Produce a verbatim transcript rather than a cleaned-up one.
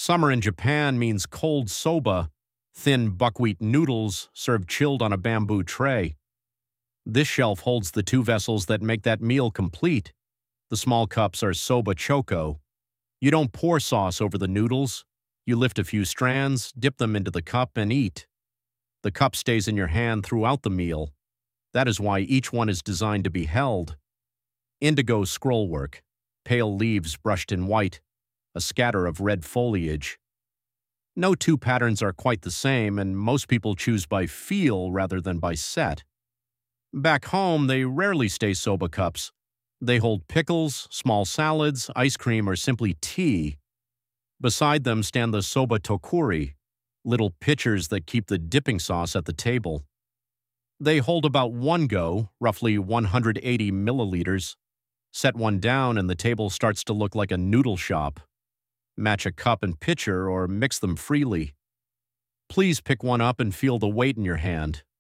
Summer in Japan means cold soba, thin buckwheat noodles served chilled on a bamboo tray. This shelf holds the two vessels that make that meal complete. The small cups are soba choco. You don't pour sauce over the noodles. You lift a few strands, dip them into the cup, and eat. The cup stays in your hand throughout the meal. That is why each one is designed to be held. Indigo scrollwork, pale leaves brushed in white, a scatter of red foliage. No two patterns are quite the same, and most people choose by feel rather than by set. Back home, they rarely stay soba cups. They hold pickles, small salads, ice cream, or simply tea. Beside them stand the soba tokuri, little pitchers that keep the dipping sauce at the table. They hold about one go, roughly one hundred eighty milliliters. Set one down and the table starts to look like a noodle shop. Match a cup and pitcher or mix them freely. Please pick one up and feel the weight in your hand.